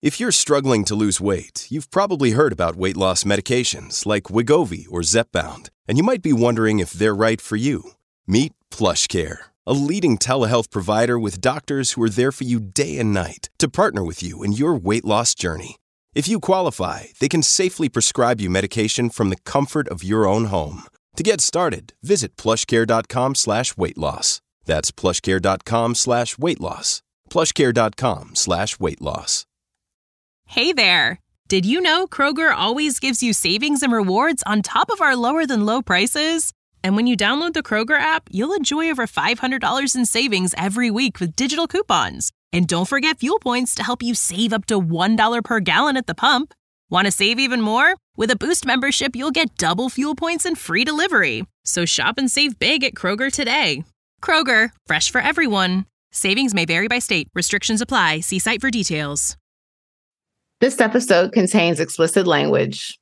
If you're struggling to lose weight, you've probably heard about weight loss medications like Wegovy or Zepbound, and you might be wondering if they're right for you. Meet PlushCare, a leading telehealth provider with doctors who are there for you day and night to partner with you in your weight loss journey. If you qualify, they can safely prescribe you medication from the comfort of your own home. To get started, visit plushcare.com/weightloss. That's plushcare.com/weightloss. plushcare.com/weightloss. Hey there! Did you know Kroger always gives you savings and rewards on top of our lower-than-low prices? And when you download the Kroger app, you'll enjoy over $500 in savings every week with digital coupons. And don't forget fuel points to help you save up to $1 per gallon at the pump. Want to save even more? With a Boost membership, you'll get double fuel points and free delivery. So shop and save big at Kroger today. Kroger, fresh for everyone. Savings may vary by state. Restrictions apply. See site for details. This episode contains explicit language.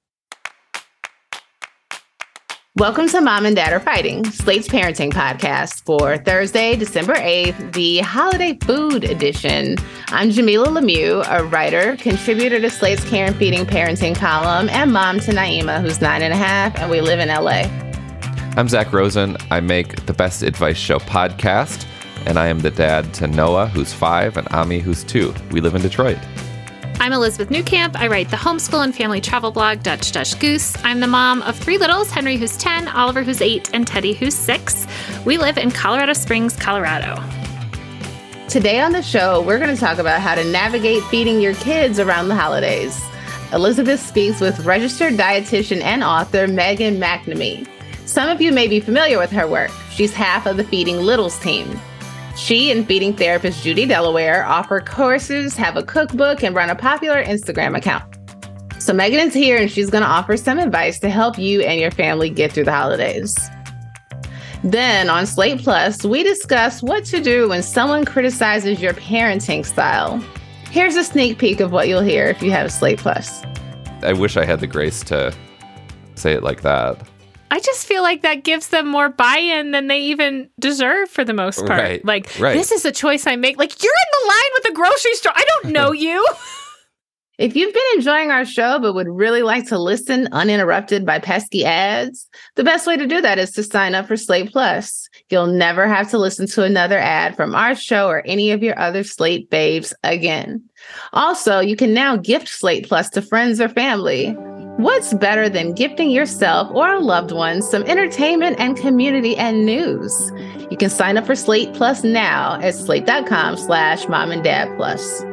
Welcome to Mom and Dad Are Fighting, Slate's parenting podcast for Thursday, December 8th, the holiday food edition. I'm Jamilah Lemieux, a writer, contributor to Slate's Care and Feeding parenting column, and mom to Naima, who's 9.5, and we live in LA. I'm Zach Rosen. I make the Best Advice Show podcast, and I am the dad to Noah, who's 5, and Ami, who's 2. We live in Detroit. I'm Elizabeth Newcamp. I write the homeschool and family travel blog, Dutch Goose. I'm the mom of 3 littles, Henry, who's 10, Oliver, who's 8, and Teddy, who's 6. We live in Colorado Springs, Colorado. Today on the show, we're going to talk about how to navigate feeding your kids around the holidays. Elizabeth speaks with registered dietitian and author Megan McNamee. Some of you may be familiar with her work. She's half of the Feeding Littles team. She and feeding therapist Judy Delaware offer courses, have a cookbook, and run a popular Instagram account. So Megan is here and she's going to offer some advice to help you and your family get through the holidays. Then on Slate Plus, we discuss what to do when someone criticizes your parenting style. Here's a sneak peek of what you'll hear if you have Slate Plus. I wish I had the grace to say it like that. I just feel like that gives them more buy-in than they even deserve for the most part. Right. This is a choice I make. Like, you're in the line with the grocery store. I don't know you. If you've been enjoying our show but would really like to listen uninterrupted by pesky ads, the best way to do that is to sign up for Slate Plus. You'll never have to listen to another ad from our show or any of your other Slate babes again. Also, you can now gift Slate Plus to friends or family. What's better than gifting yourself or a loved one some entertainment and community and news? You can sign up for Slate Plus now at slate.com/momanddadplus.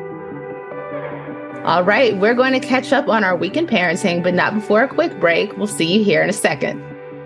All right, we're going to catch up on our week in parenting, but not before a quick break. We'll see you here in a second.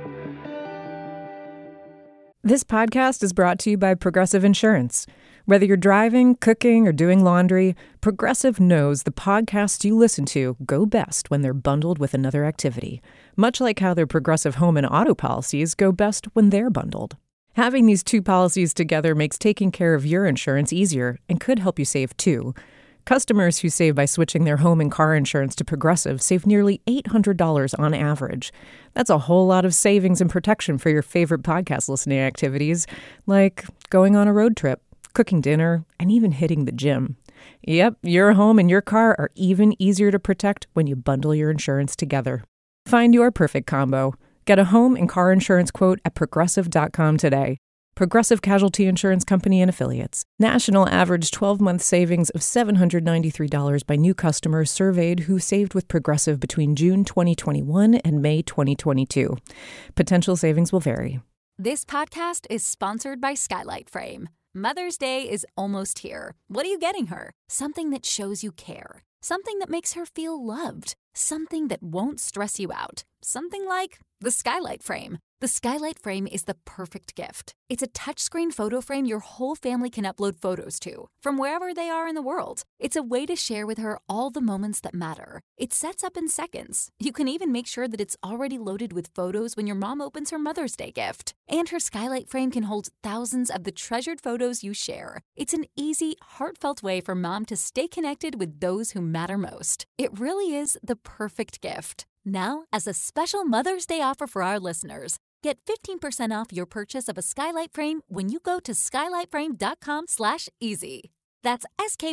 This podcast is brought to you by Progressive Insurance. Whether you're driving, cooking, or doing laundry, Progressive knows the podcasts you listen to go best when they're bundled with another activity, much like how their Progressive home and auto policies go best when they're bundled. Having these 2 policies together makes taking care of your insurance easier and could help you save too. Customers who save by switching their home and car insurance to Progressive save nearly $800 on average. That's a whole lot of savings and protection for your favorite podcast listening activities, like going on a road trip, cooking dinner, and even hitting the gym. Yep, your home and your car are even easier to protect when you bundle your insurance together. Find your perfect combo. Get a home and car insurance quote at Progressive.com today. Progressive Casualty Insurance Company and Affiliates. National average 12-month savings of $793 by new customers surveyed who saved with Progressive between June 2021 and May 2022. Potential savings will vary. This podcast is sponsored by Skylight Frame. Mother's Day is almost here. What are you getting her? Something that shows you care. Something that makes her feel loved. Something that won't stress you out. Something like the Skylight Frame. The Skylight Frame is the perfect gift. It's a touchscreen photo frame your whole family can upload photos to, from wherever they are in the world. It's a way to share with her all the moments that matter. It sets up in seconds. You can even make sure that it's already loaded with photos when your mom opens her Mother's Day gift. And her Skylight Frame can hold thousands of the treasured photos you share. It's an easy, heartfelt way for mom to stay connected with those who matter most. It really is the perfect gift. Now, as a special Mother's Day offer for our listeners, get 15% off your purchase of a Skylight Frame when you go to skylightframe.com/easy. That's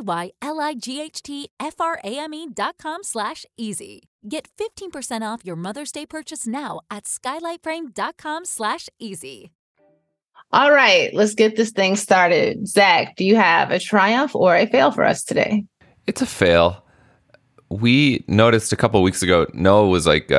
SKYLIGHTFRAME.com/easy. Get 15% off your Mother's Day purchase now at skylightframe.com/easy. All right, let's get this thing started. Zach, do you have a triumph or a fail for us today? It's a fail. We noticed a couple of weeks ago, Noah was like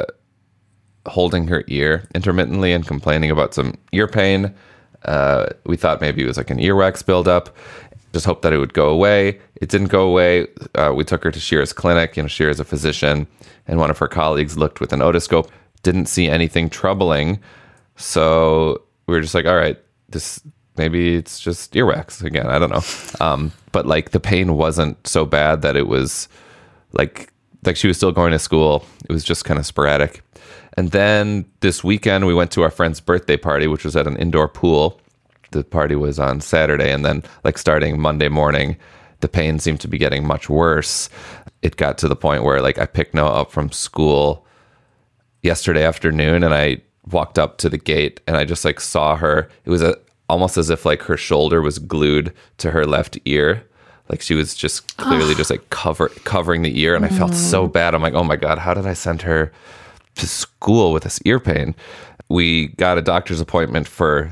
holding her ear intermittently and complaining about some ear pain. We thought maybe it was like an earwax buildup. Just hoped that it would go away. It didn't go away. We took her to Shira's clinic. Shira's a physician, and one of her colleagues looked with an otoscope, didn't see anything troubling. So we were just like, all right, maybe it's just earwax again. I don't know. But like the pain wasn't so bad that it was like she was still going to school. It was just kind of sporadic. And then this weekend we went to our friend's birthday party, which was at an indoor pool. The party was on Saturday, and then like starting Monday morning, the pain seemed to be getting much worse. It got to the point where like I picked Noah up from school yesterday afternoon, and I walked up to the gate and I just like saw her. It was almost as if like her shoulder was glued to her left ear. Like she was just clearly just like covering the ear, and I felt so bad. I'm like, oh my God, how did I send her to school with this ear pain? We got a doctor's appointment for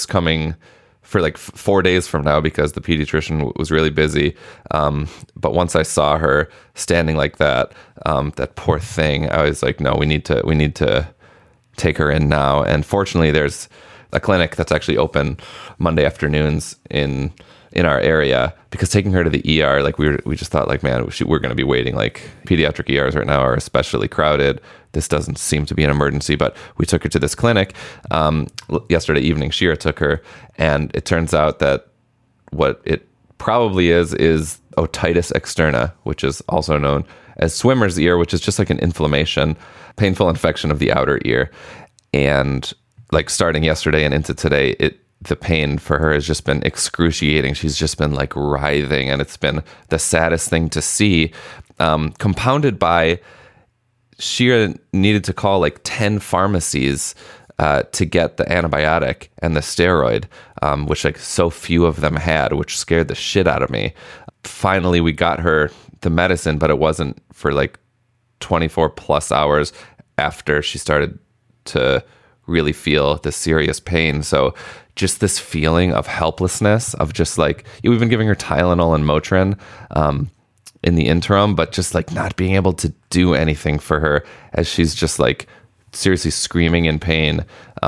like 4 days from now because the pediatrician was really busy. But once I saw her standing like that, that poor thing, I was like, no, we need to take her in now. And fortunately, there's a clinic that's actually open Monday afternoons in our area, because taking her to the ER, like we just thought like, man, we're going to be waiting. Like pediatric ERs right now are especially crowded. This doesn't seem to be an emergency, but we took her to this clinic. Yesterday evening, Shira took her, and it turns out that what it probably is otitis externa, which is also known as swimmer's ear, which is just like an inflammation, painful infection of the outer ear. And like starting yesterday and into today, the pain for her has just been excruciating. She's just been like writhing, and it's been the saddest thing to see, compounded by Shira needed to call like 10 pharmacies to get the antibiotic and the steroid, which like so few of them had, which scared the shit out of me. Finally, we got her the medicine, but it wasn't for like 24 plus hours after she started to really feel the serious pain. So just this feeling of helplessness, of just like, we've been giving her Tylenol and Motrin in the interim, but just like not being able to do anything for her as she's just like seriously screaming in pain,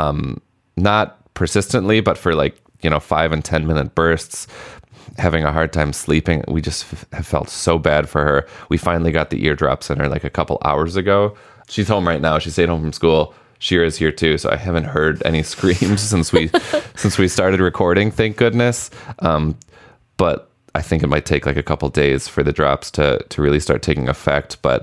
not persistently, but for like, 5 and 10 minute bursts, having a hard time sleeping. We just have felt so bad for her. We finally got the eardrops in her like a couple hours ago. She's home right now. She stayed home from school. Shira's here too, so I haven't heard any screams since we started recording, thank goodness. But I think it might take like a couple days for the drops to really start taking effect. But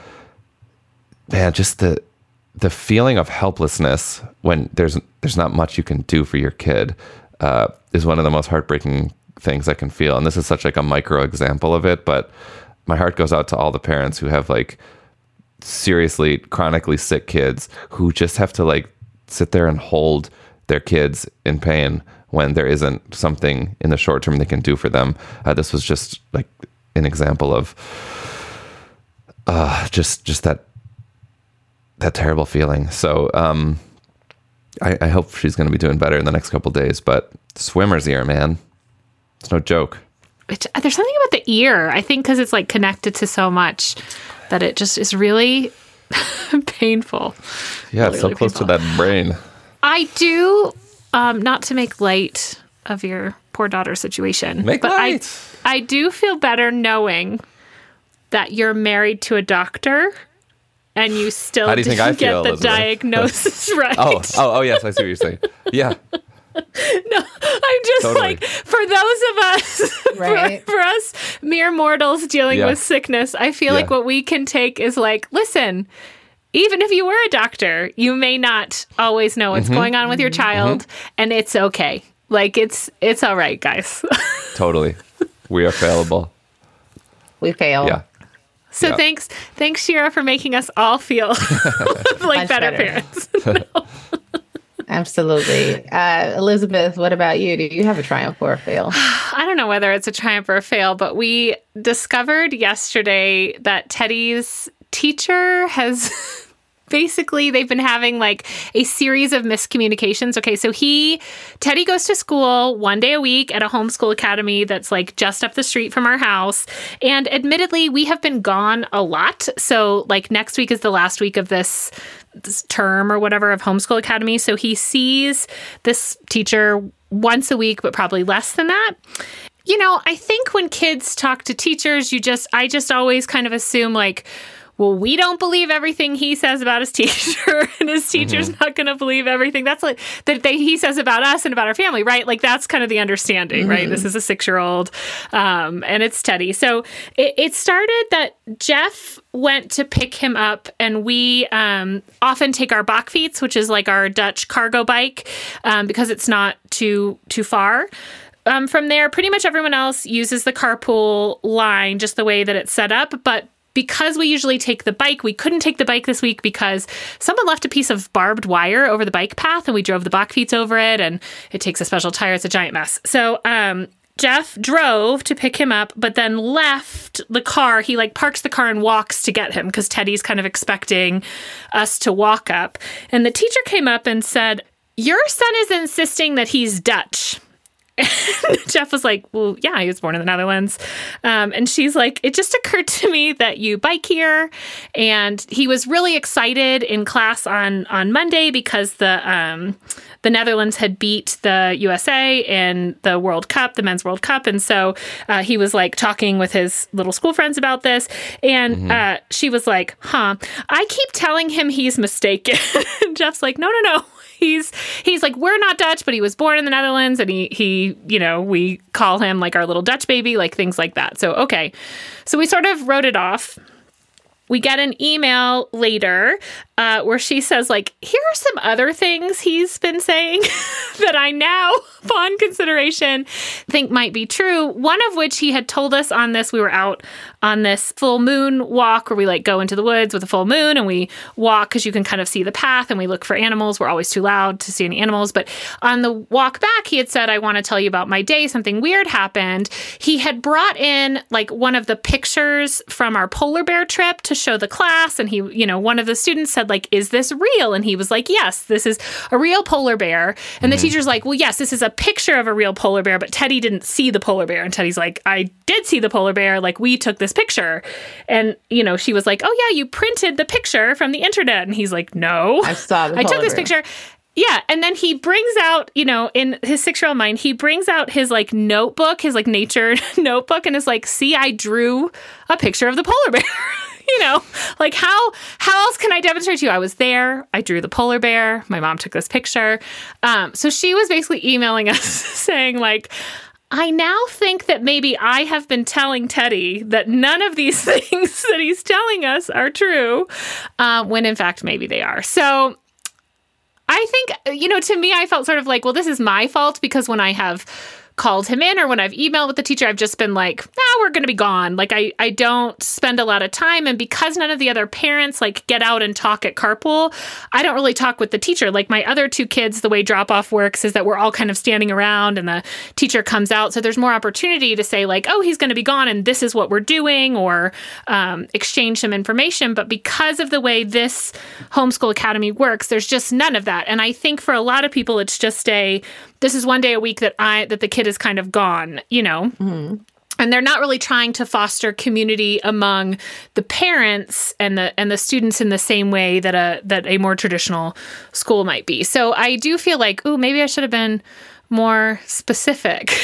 man, just the feeling of helplessness when there's not much you can do for your kid is one of the most heartbreaking things I can feel. And this is such like a micro example of it, but my heart goes out to all the parents who have like seriously chronically sick kids who just have to like sit there and hold their kids in pain when there isn't something in the short term they can do for them. This was just like an example of just that terrible feeling. So I hope she's going to be doing better in the next couple days, but swimmer's ear, man, it's no joke. There's something about the ear, I think, because it's like connected to so much that it just is really painful. Yeah, really, it's so really close painful. to that brain. I do, not to make light of your poor daughter's situation, but I do feel better knowing that you're married to a doctor and you still didn't get the Elizabeth? diagnosis right. Oh, yes, I see what you're saying. Yeah. No, I'm just Totally. like, for those of us, Right. for us mere mortals dealing with sickness, I feel like what we can take is like, listen, even if you were a doctor, you may not always know what's going on with your child, and it's okay. Like, it's all right, guys. Totally. We are fallible. We fail. Yeah. So thanks, Shira, for making us all feel like Much better better. parents. Absolutely. Elizabeth, what about you? Do you have a triumph or a fail? I don't know whether it's a triumph or a fail, but we discovered yesterday that Teddy's teacher has basically, they've been having like a series of miscommunications. Okay, so Teddy goes to school 1 day a week at a homeschool academy that's like just up the street from our house. And admittedly, we have been gone a lot. So like next week is the last week of this term or whatever of homeschool academy. So he sees this teacher once a week, but probably less than that. You know, I think when kids talk to teachers, I just always kind of assume like, well, we don't believe everything he says about his teacher, and his teacher's not going to believe everything that's like that he says about us and about our family, right? Like that's kind of the understanding, right? This is a 6-year-old, and it's Teddy. So it started that Jeff went to pick him up, and we often take our bakfiets, which is like our Dutch cargo bike, because it's not too far. From there, pretty much everyone else uses the carpool line just the way that it's set up, but because we usually take the bike, we couldn't take the bike this week because someone left a piece of barbed wire over the bike path, and we drove the bakfiets over it, and it takes a special tire. It's a giant mess. So Jeff drove to pick him up, but then left the car. He like parks the car and walks to get him because Teddy's kind of expecting us to walk up. And the teacher came up and said, "Your son is insisting that he's Dutch." And Jeff was like, well, yeah, he was born in the Netherlands. And she's like, it just occurred to me that you bike here. And he was really excited in class on Monday because the Netherlands had beat the USA in the World Cup, the Men's World Cup. And so he was like talking with his little school friends about this. And she was like, I keep telling him he's mistaken. And Jeff's like, no. He's like, we're not Dutch, but he was born in the Netherlands, and he, you know, we call him like our little Dutch baby, like things like that. So, okay. So we sort of wrote it off. We get an email later where she says, like, here are some other things he's been saying that I now, upon consideration, think might be true. One of which he had told us on this, we were out on this full moon walk where we like go into the woods with a full moon and we walk because you can kind of see the path and we look for animals. We're always too loud to see any animals. But on the walk back, he had said, I want to tell you about my day. Something weird happened. He had brought in like one of the pictures from our polar bear trip to show the class. And he, you know, one of the students said, like, is this real? And he was like, yes, this is a real polar bear. And the teacher's like, well, yes, this is a picture of a real polar bear, but Teddy didn't see the polar bear. And Teddy's like, I did see the polar bear. Like, we took this picture. And, you know, she was like, oh, yeah, you printed the picture from the internet. And he's like, no, I saw the I took this bear. picture. Yeah. And then he brings out, you know, in his 6-year-old mind, he brings out his like notebook, his like nature notebook, and is like, see, I drew a picture of the polar bear. You know, like how else can I demonstrate to you? I was there. I drew the polar bear. My mom took this picture. So she was basically emailing us saying like, I now think that maybe I have been telling Teddy that none of these things that he's telling us are true, when in fact, maybe they are. So I think, you know, to me, I felt sort of like, well, this is my fault because when I have called him in or when I've emailed with the teacher, I've just been like, we're going to be gone. Like I don't spend a lot of time. And because none of the other parents like get out and talk at carpool, I don't really talk with the teacher. Like my other 2 kids, the way drop off works is that we're all kind of standing around and the teacher comes out. So there's more opportunity to say like, oh, he's going to be gone and this is what we're doing, or exchange some information. But because of the way this homeschool academy works, there's just none of that. And I think for a lot of people, it's just this is 1 day a week that the kid is kind of gone, you know? Mm-hmm. And they're not really trying to foster community among the parents and the students in the same way that a more traditional school might be. So I do feel like, maybe I should have been more specific.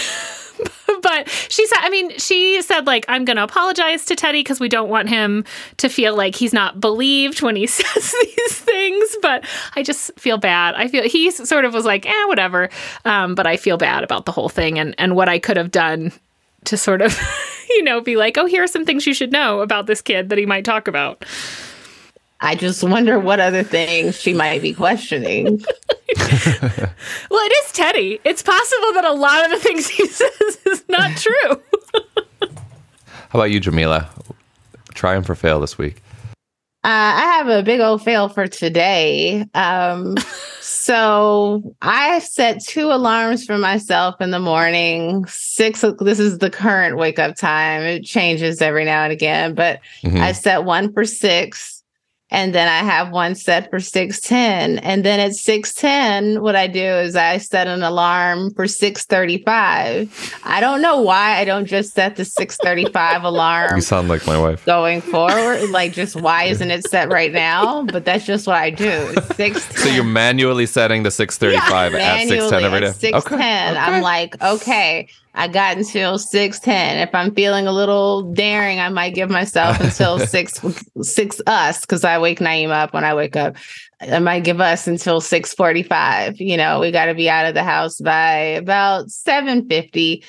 But she said, like, I'm going to apologize to Teddy because we don't want him to feel like he's not believed when he says these things. But I just feel bad. I feel he sort of was like, whatever. But I feel bad about the whole thing and what I could have done to sort of, you know, be like, here are some things you should know about this kid that he might talk about. I just wonder what other things she might be questioning. Well, it is Teddy. It's possible that a lot of the things he says is not true. How about you, Jamila? Triumph or fail this week? I have a big old fail for today. So I set 2 alarms for myself in the morning. 6. This is the current wake up time. It changes every now and again, but I set one for 6. And then I have one set for 6:10. And then at 6:10, what I do is I set an alarm for 6:35. I don't know why I don't just set the 6:35 alarm. You sound like my wife. Going forward, like just why isn't it set right now? But that's just what I do. 6:10. So you're manually setting the 6:35 at 6:10 every day? At 6:10. Okay. I'm like, okay, I got until 6:10. If I'm feeling a little daring, I might give myself until 6 us, because I wake Naeem up when I wake up. I might give us until 6:45. You know, we got to be out of the house by about 7:50.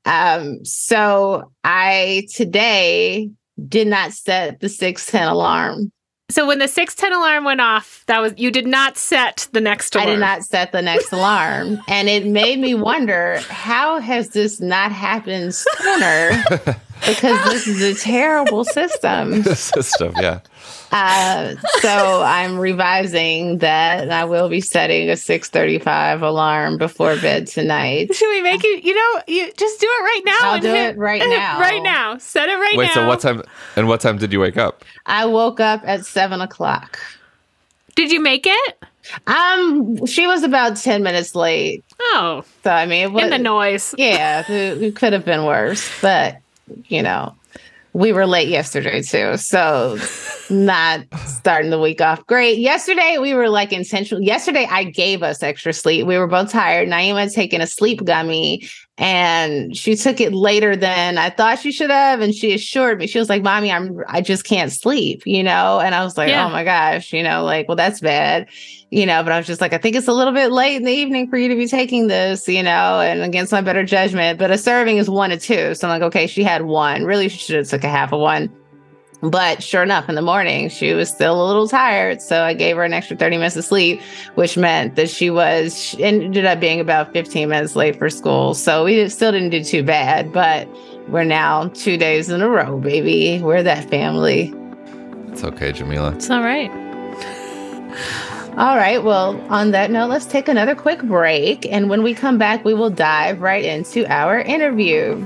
So I today did not set the 6:10 alarm. So when the 6:10 alarm went off, you did not set the next alarm. I did not set the next alarm. And it made me wonder, how has this not happened sooner? Because this is a terrible system. Yeah. So I'm revising that. I will be setting a 6:35 alarm before bed tonight. Should we make you just do it right now? I'll do it right now. Right now. Set it right now. Wait, so what time did you wake up? I woke up at 7:00. Did you make it? She was about 10 minutes late. Oh. So, I mean, it was, in the noise. Yeah, it could have been worse, but, you know, we were late yesterday too. So not starting the week off great. Yesterday, we were like intentional. Yesterday, I gave us extra sleep. We were both tired. Naeem had taken a sleep gummy and she took it later than I thought she should have. And she assured me, she was like, Mommy, I just can't sleep, you know? And I was like, Oh my gosh, you know, like, well, that's bad, you know, but I was just like, I think it's a little bit late in the evening for you to be taking this, you know, and against my better judgment, but a serving is 1 or 2. So I'm like, okay, she had 1. Really, she should have took a half of 1. But sure enough, in the morning, she was still a little tired. So I gave her an extra 30 minutes of sleep, which meant that she ended up being about 15 minutes late for school. So we still didn't do too bad, but we're now 2 days in a row, baby. We're that family. It's okay, Jamila. It's all right. All right. Well, on that note, let's take another quick break. And when we come back, we will dive right into our interview.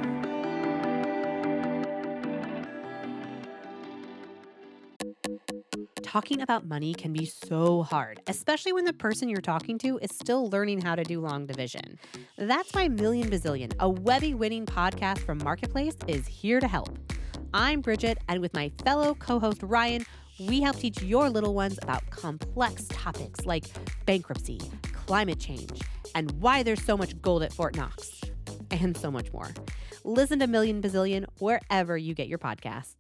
Talking about money can be so hard, especially when the person you're talking to is still learning how to do long division. That's why Million Bazillion, a Webby-winning podcast from Marketplace, is here to help. I'm Bridget, and with my fellow co-host Ryan, we help teach your little ones about complex topics like bankruptcy, climate change, and why there's so much gold at Fort Knox, and so much more. Listen to Million Bazillion wherever you get your podcasts.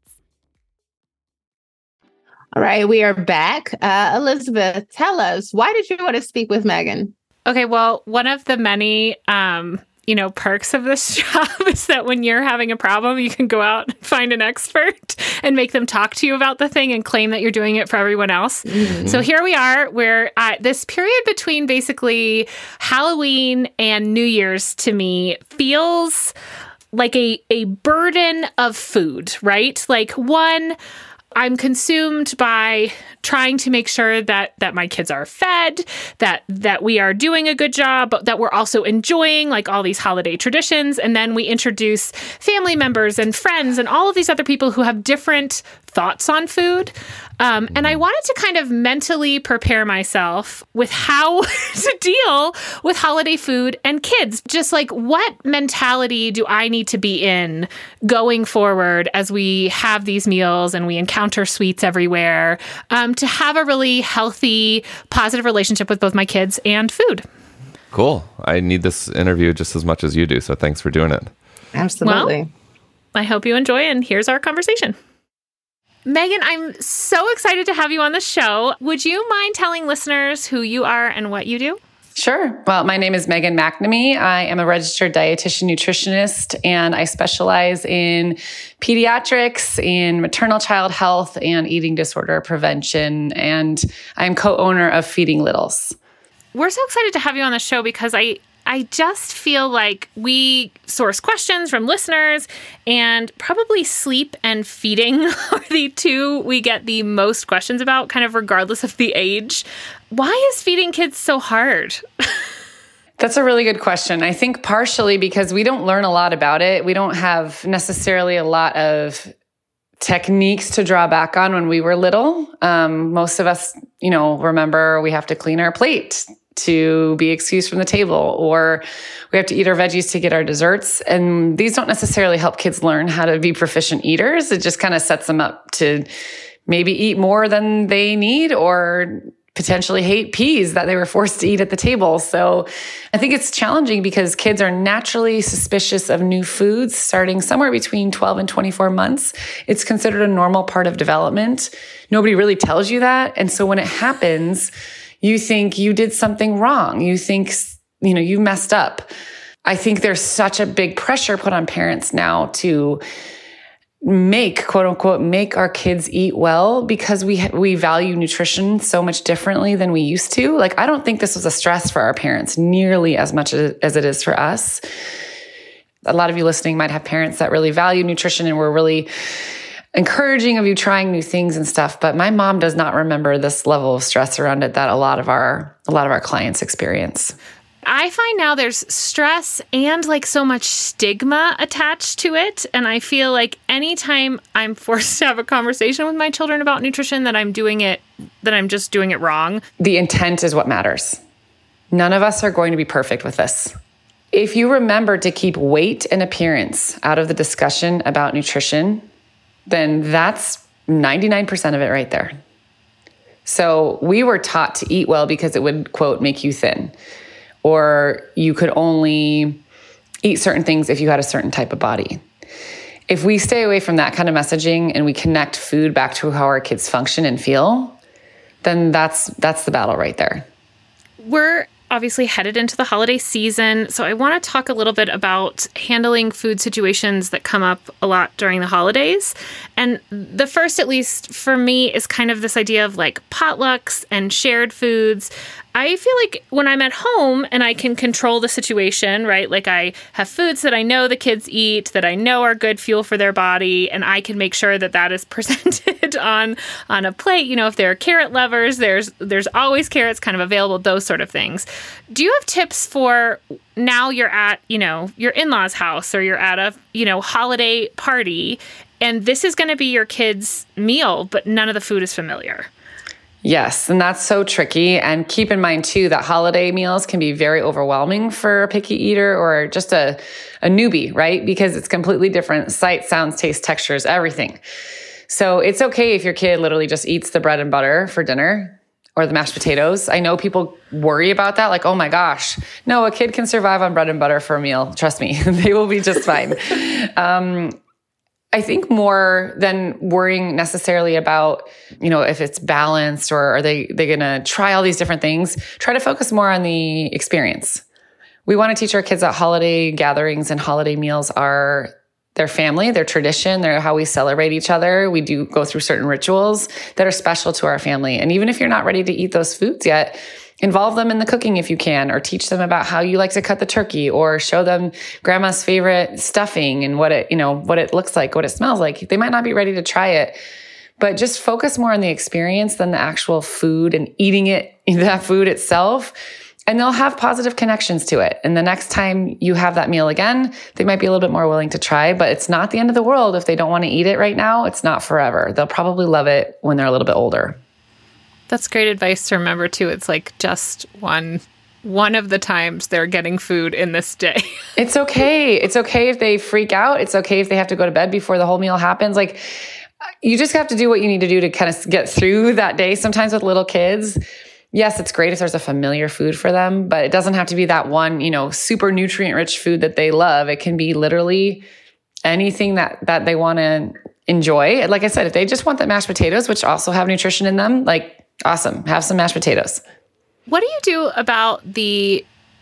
All right, we are back. Elizabeth, tell us, why did you want to speak with Megan? Okay, well, one of the many, perks of this job is that when you're having a problem, you can go out and find an expert and make them talk to you about the thing and claim that you're doing it for everyone else. Mm-hmm. So here we are, where this period between basically Halloween and New Year's to me feels like a burden of food, right? Like I'm consumed by trying to make sure that my kids are fed, that we are doing a good job, but that we're also enjoying like all these holiday traditions. And then we introduce family members and friends and all of these other people who have different thoughts on food. And I wanted to kind of mentally prepare myself with how to deal with holiday food and kids. Just like, what mentality do I need to be in going forward as we have these meals and we encounter sweets everywhere, to have a really healthy, positive relationship with both my kids and food. Cool. I need this interview just as much as you do, so thanks for doing it. Absolutely. Well, I hope you enjoy, and here's our conversation. Megan, I'm so excited to have you on the show. Would you mind telling listeners who you are and what you do? Sure. Well, my name is Megan McNamee. I am a registered dietitian nutritionist, and I specialize in pediatrics, in maternal child health, and eating disorder prevention. And I'm co-owner of Feeding Littles. We're so excited to have you on the show because I I just feel like we source questions from listeners, and probably sleep and feeding are the two we get the most questions about, kind of regardless of the age. Why is feeding kids so hard? That's a really good question. I think partially because we don't learn a lot about it. We don't have necessarily a lot of techniques to draw back on when we were little. Most of us, remember we have to clean our plate to be excused from the table, or we have to eat our veggies to get our desserts. And these don't necessarily help kids learn how to be proficient eaters. It just kind of sets them up to maybe eat more than they need, or potentially hate peas that they were forced to eat at the table. So I think it's challenging because kids are naturally suspicious of new foods starting somewhere between 12 and 24 months. It's considered a normal part of development. Nobody really tells you that. And so when it happens, you think you did something wrong. You think, you messed up. I think there's such a big pressure put on parents now to quote unquote, make our kids eat well, because we value nutrition so much differently than we used to. Like, I don't think this was a stress for our parents nearly as much as it is for us. A lot of you listening might have parents that really value nutrition and were really encouraging of you trying new things and stuff. But my mom does not remember this level of stress around it that a lot of our clients experience. I find now there's stress and like so much stigma attached to it. And I feel like anytime I'm forced to have a conversation with my children about nutrition, that I'm just doing it wrong. The intent is what matters. None of us are going to be perfect with this. If you remember to keep weight and appearance out of the discussion about nutrition, then that's 99% of it right there. So we were taught to eat well because it would, quote, make you thin. Or you could only eat certain things if you had a certain type of body. If we stay away from that kind of messaging and we connect food back to how our kids function and feel, then that's the battle right there. We're obviously headed into the holiday season, so I want to talk a little bit about handling food situations that come up a lot during the holidays. And the first, at least for me, is kind of this idea of like potlucks and shared foods. I feel like when I'm at home and I can control the situation, right? Like I have foods that I know the kids eat, that I know are good fuel for their body, and I can make sure that that is presented on a plate. If they're carrot lovers, there's always carrots kind of available, those sort of things. Do you have tips for now you're at, your in-laws' house, or you're at a, holiday party, and this is going to be your kids' meal, but none of the food is familiar? Yes, and that's so tricky. And keep in mind, too, that holiday meals can be very overwhelming for a picky eater or just a newbie, right? Because it's completely different. Sight, sounds, taste, textures, everything. So it's okay if your kid literally just eats the bread and butter for dinner or the mashed potatoes. I know people worry about that, like, oh my gosh. No, a kid can survive on bread and butter for a meal. Trust me, they will be just fine. I think more than worrying necessarily about, if it's balanced or are they going to try all these different things, try to focus more on the experience. We want to teach our kids that holiday gatherings and holiday meals are their family, their tradition, they're how we celebrate each other. We do go through certain rituals that are special to our family. And even if you're not ready to eat those foods yet, involve them in the cooking if you can, or teach them about how you like to cut the turkey, or show them grandma's favorite stuffing and what it looks like, what it smells like. They might not be ready to try it, but just focus more on the experience than the actual food and eating that food itself. And they'll have positive connections to it. And the next time you have that meal again, they might be a little bit more willing to try, but it's not the end of the world if they don't want to eat it right now. It's not forever. They'll probably love it when they're a little bit older. That's great advice to remember, too. It's like just one of the times they're getting food in this day. It's okay. It's okay if they freak out. It's okay if they have to go to bed before the whole meal happens. Like, you just have to do what you need to do to kind of get through that day. Sometimes with little kids, yes, it's great if there's a familiar food for them, but it doesn't have to be that one, super nutrient-rich food that they love. It can be literally anything that they want to enjoy. Like I said, if they just want the mashed potatoes, which also have nutrition in them, like, awesome. Have some mashed potatoes. What do you do about the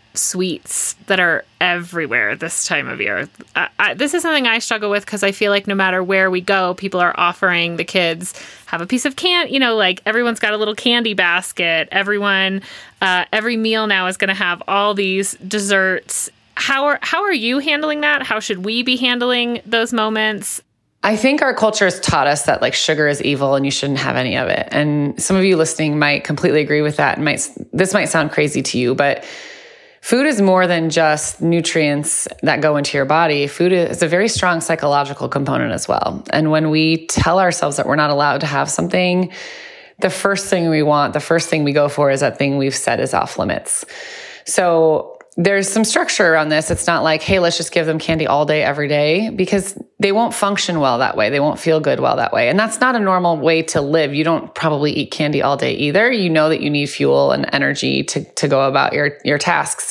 sweets that are everywhere this time of year. This is something I struggle with because I feel like no matter where we go, people are offering the kids, have a piece of candy, like everyone's got a little candy basket. Everyone, every meal now is going to have all these desserts. How are you handling that? How should we be handling those moments? I think our culture has taught us that like sugar is evil and you shouldn't have any of it. And some of you listening might completely agree with that. And this might sound crazy to you, but food is more than just nutrients that go into your body. Food is a very strong psychological component as well. And when we tell ourselves that we're not allowed to have something, the first thing we want, the first thing we go for is that thing we've said is off limits. So there's some structure around this. It's not like, hey, let's just give them candy all day, every day, because they won't function well that way. They won't feel good well that way. And that's not a normal way to live. You don't probably eat candy all day either. You know that you need fuel and energy to go about your tasks.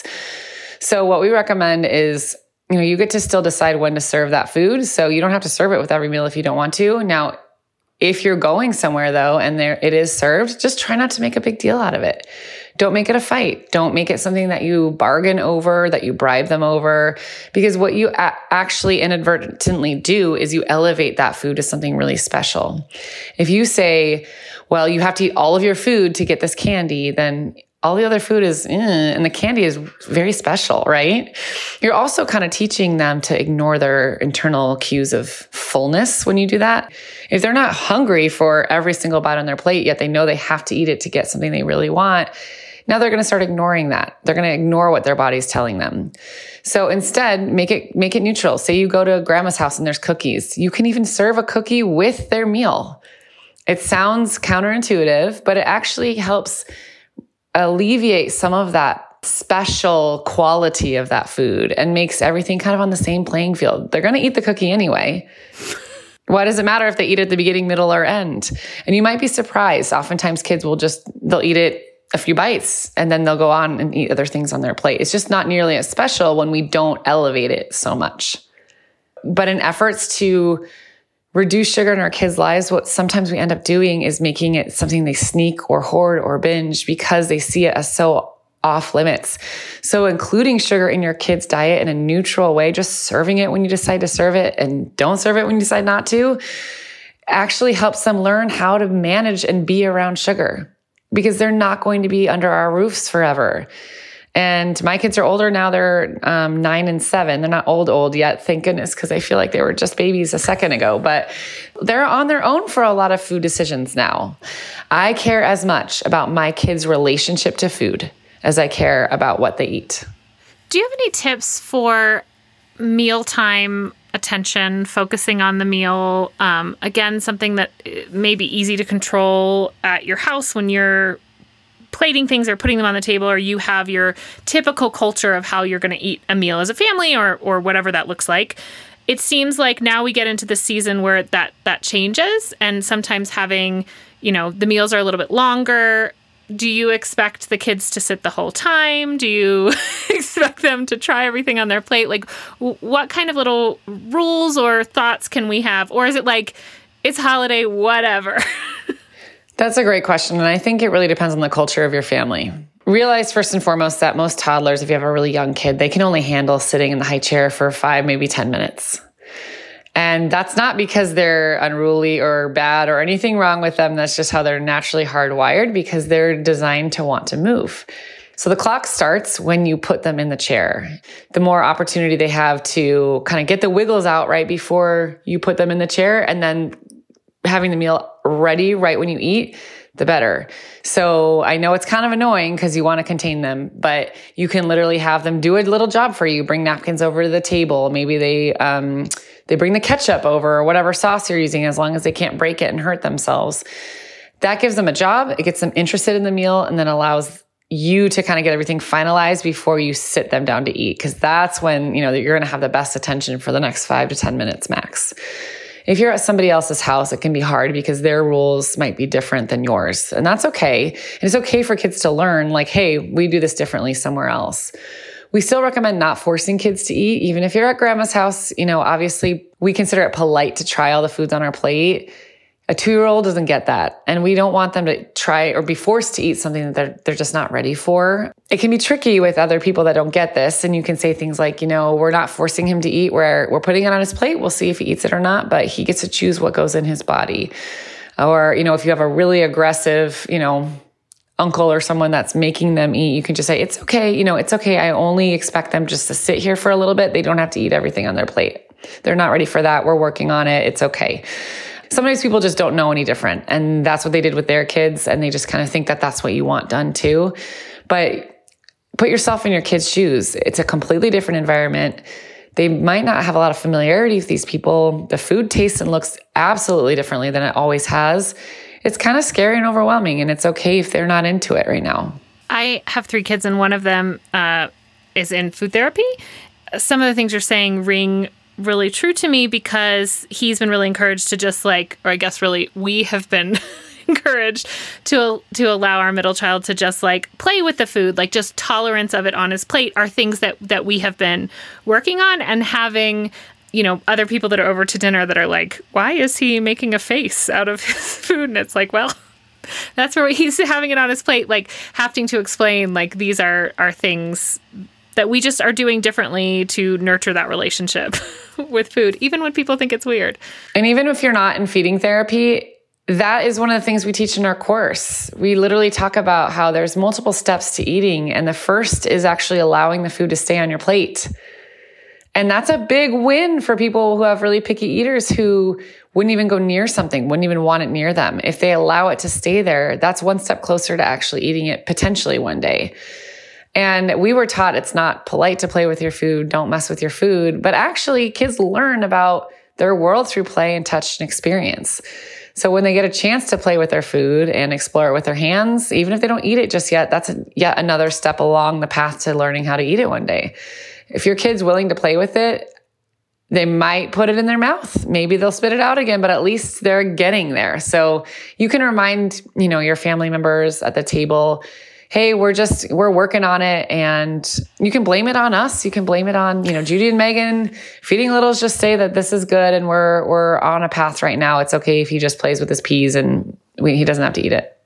So what we recommend is, you get to still decide when to serve that food. So you don't have to serve it with every meal if you don't want to. Now, if you're going somewhere though, and it is served, just try not to make a big deal out of it. Don't make it a fight. Don't make it something that you bargain over, that you bribe them over, because what you actually inadvertently do is you elevate that food to something really special. If you say, well, you have to eat all of your food to get this candy, then all the other food is, and the candy is very special, right? You're also kind of teaching them to ignore their internal cues of fullness when you do that. If they're not hungry for every single bite on their plate, yet they know they have to eat it to get something they really want, now they're going to start ignoring that. They're going to ignore what their body's telling them. So instead, make it neutral. Say you go to grandma's house and there's cookies. You can even serve a cookie with their meal. It sounds counterintuitive, but it actually helps alleviate some of that special quality of that food and makes everything kind of on the same playing field. They're going to eat the cookie anyway. Why does it matter if they eat it at the beginning, middle, or end? And you might be surprised. Oftentimes kids they'll eat it a few bites and then they'll go on and eat other things on their plate. It's just not nearly as special when we don't elevate it so much. But in efforts to reduce sugar in our kids' lives, what sometimes we end up doing is making it something they sneak or hoard or binge because they see it as so off limits. So including sugar in your kid's diet in a neutral way, just serving it when you decide to serve it and don't serve it when you decide not to, actually helps them learn how to manage and be around sugar, because they're not going to be under our roofs forever. And my kids are older now. They're 9 and 7. They're not old yet, thank goodness, because I feel like they were just babies a second ago. But they're on their own for a lot of food decisions now. I care as much about my kids' relationship to food as I care about what they eat. Do you have any tips for mealtime attention, focusing on the meal? Again, something that may be easy to control at your house when you're plating things or putting them on the table, or you have your typical culture of how you're going to eat a meal as a family or whatever that looks like. It seems like now we get into the season where that changes, and sometimes having, the meals are a little bit longer. Do you expect the kids to sit the whole time? Do you expect them to try everything on their plate? Like, what kind of little rules or thoughts can we have? Or is it like, it's holiday, whatever? That's a great question. And I think it really depends on the culture of your family. Realize first and foremost that most toddlers, if you have a really young kid, they can only handle sitting in the high chair for 5, maybe 10 minutes. And that's not because they're unruly or bad or anything wrong with them. That's just how they're naturally hardwired, because they're designed to want to move. So the clock starts when you put them in the chair. The more opportunity they have to kind of get the wiggles out right before you put them in the chair, and then having the meal ready right when you eat, the better. So I know it's kind of annoying because you want to contain them, but you can literally have them do a little job for you. Bring napkins over to the table. Maybe they bring the ketchup over or whatever sauce you're using, as long as they can't break it and hurt themselves. That gives them a job. It gets them interested in the meal, and then allows you to kind of get everything finalized before you sit them down to eat. Because that's when, you're going to have the best attention for the next 5 to 10 minutes max. If you're at somebody else's house, it can be hard because their rules might be different than yours. And that's okay. And it's okay for kids to learn, like, hey, we do this differently somewhere else. We still recommend not forcing kids to eat. Even if you're at grandma's house, obviously we consider it polite to try all the foods on our plate. A 2-year-old doesn't get that. And we don't want them to try or be forced to eat something that they're just not ready for. It can be tricky with other people that don't get this. And you can say things like, we're not forcing him to eat. We're putting it on his plate. We'll see if he eats it or not, but he gets to choose what goes in his body. Or, if you have a really aggressive, uncle or someone that's making them eat, you can just say, it's okay. It's okay. I only expect them just to sit here for a little bit. They don't have to eat everything on their plate. They're not ready for that. We're working on it. It's okay. Sometimes people just don't know any different. And that's what they did with their kids. And they just kind of think that that's what you want done too. But put yourself in your kids' shoes. It's a completely different environment. They might not have a lot of familiarity with these people. The food tastes and looks absolutely differently than it always has. It's kind of scary and overwhelming. And it's okay if they're not into it right now. I have 3 kids and one of them is in food therapy. Some of the things you're saying ring really true to me because he's been really encouraged to just we have been encouraged to allow our middle child to just play with the food, just tolerance of it on his plate are things that we have been working on, and having, other people that are over to dinner that are like, why is he making a face out of his food? And it's like, well, that's where he's having it on his plate, having to explain, these are things that we just are doing differently to nurture that relationship with food, even when people think it's weird. And even if you're not in feeding therapy, that is one of the things we teach in our course. We literally talk about how there's multiple steps to eating. And the first is actually allowing the food to stay on your plate. And that's a big win for people who have really picky eaters who wouldn't even go near something, wouldn't even want it near them. If they allow it to stay there, that's one step closer to actually eating it potentially one day. And we were taught it's not polite to play with your food, don't mess with your food. But actually, kids learn about their world through play and touch and experience. So when they get a chance to play with their food and explore it with their hands, even if they don't eat it just yet, that's yet another step along the path to learning how to eat it one day. If your kid's willing to play with it, they might put it in their mouth. Maybe they'll spit it out again, but at least they're getting there. So you can remind, your family members at the table, hey, we're working on it, and you can blame it on us. You can blame it on, Judy and Megan. Feeding Littles just say that this is good and we're on a path right now. It's okay if he just plays with his peas and he doesn't have to eat it.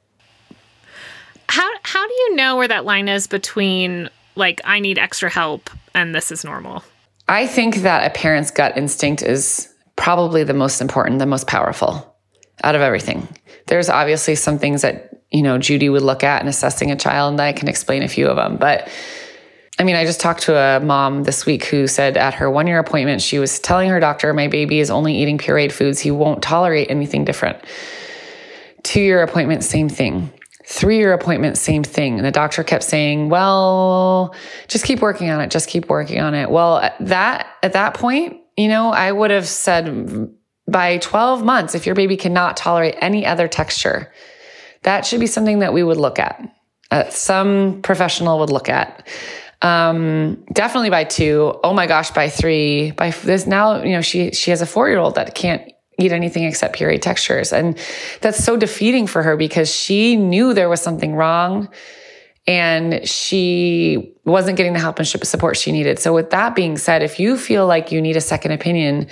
How do you know where that line is between I need extra help and this is normal? I think that a parent's gut instinct is probably the most important, the most powerful out of everything. There's obviously some things that Judy would look at in assessing a child, and I can explain a few of them. But I just talked to a mom this week who said at her 1-year appointment, she was telling her doctor, my baby is only eating pureed foods. He won't tolerate anything different. 2-year appointment, same thing. 3-year appointment, same thing. And the doctor kept saying, well, just keep working on it. Just keep working on it. Well, at that point, I would have said by 12 months, if your baby cannot tolerate any other texture, that should be something that we would look at. Some professional would look at. Definitely by 2. Oh my gosh, by 3. By this now, she has a 4-year-old that can't eat anything except pureed textures. And that's so defeating for her because she knew there was something wrong and she wasn't getting the help and support she needed. So with that being said, if you feel like you need a second opinion,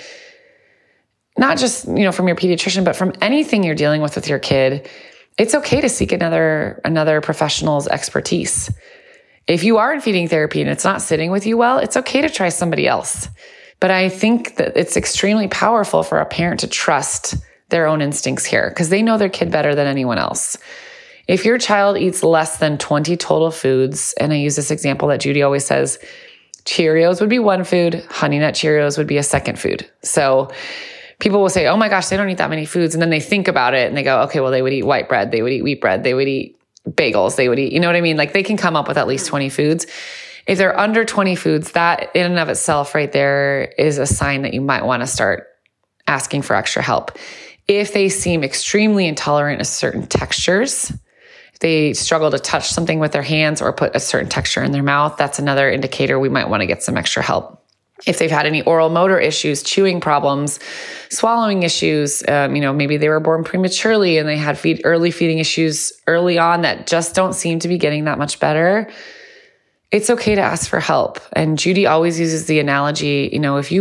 not just, from your pediatrician, but from anything you're dealing with your kid, it's okay to seek another professional's expertise. If you are in feeding therapy and it's not sitting with you well, it's okay to try somebody else. But I think that it's extremely powerful for a parent to trust their own instincts here because they know their kid better than anyone else. If your child eats less than 20 total foods, and I use this example that Judy always says, Cheerios would be one food, Honey Nut Cheerios would be a second food. So people will say, oh my gosh, they don't eat that many foods. And then they think about it and they go, okay, well, they would eat white bread. They would eat wheat bread. They would eat bagels. They would eat, you know what I mean? They can come up with at least 20 foods. If they're under 20 foods, that in and of itself right there is a sign that you might want to start asking for extra help. If they seem extremely intolerant of certain textures, if they struggle to touch something with their hands or put a certain texture in their mouth, that's another indicator we might want to get some extra help. If they've had any oral motor issues, chewing problems, swallowing issues, maybe they were born prematurely and they had early feeding issues early on that just don't seem to be getting that much better, it's okay to ask for help. And Judy always uses the analogy, if you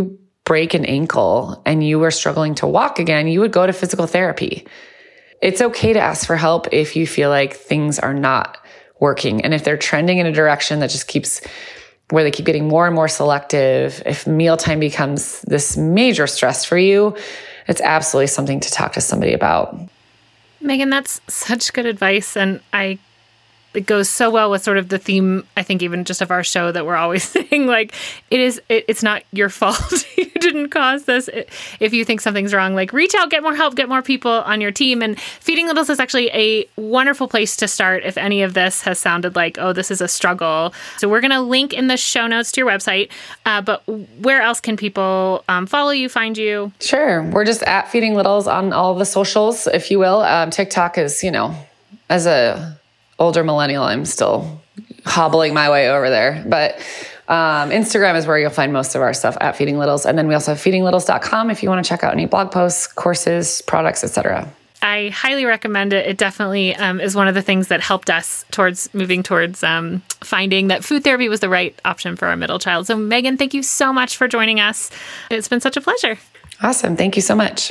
break an ankle and you were struggling to walk again, you would go to physical therapy. It's okay to ask for help if you feel like things are not working. And if they're trending in a direction that just keeps, where they keep getting more and more selective, if mealtime becomes this major stress for you, it's absolutely something to talk to somebody about. Megan, that's such good advice. And it goes so well with sort of the theme, I think, even just of our show, that we're always saying, like, it's not your fault. You didn't cause this. If you think something's wrong, like, reach out, get more help, get more people on your team. And Feeding Littles is actually a wonderful place to start if any of this has sounded like, oh, this is a struggle. So we're going to link in the show notes to your website. But where else can people follow you, find you? Sure. We're just at Feeding Littles on all the socials, if you will. TikTok is, as a older millennial, I'm still hobbling my way over there. But Instagram is where you'll find most of our stuff, at Feeding Littles. And then we also have feedinglittles.com if you want to check out any blog posts, courses, products, etc. I highly recommend it. It definitely is one of the things that helped us towards moving towards finding that food therapy was the right option for our middle child. So Megan, thank you so much for joining us. It's been such a pleasure. Awesome. Thank you so much.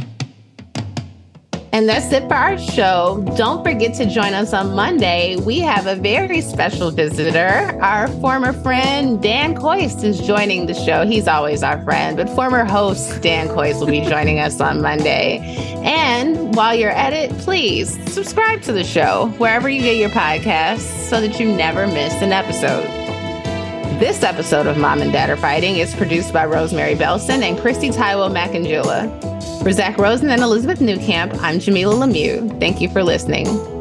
And that's it for our show. Don't forget to join us on Monday. We have a very special visitor. Our former friend, Dan Kois, is joining the show. He's always our friend, but former host Dan Kois will be joining us on Monday. And while you're at it, please subscribe to the show wherever you get your podcasts so that you never miss an episode. This episode of Mom and Dad Are Fighting is produced by Rosemary Belson and Christy Taiwo Macangula. For Zach Rosen and Elizabeth Newcamp, I'm Jamila Lemieux. Thank you for listening.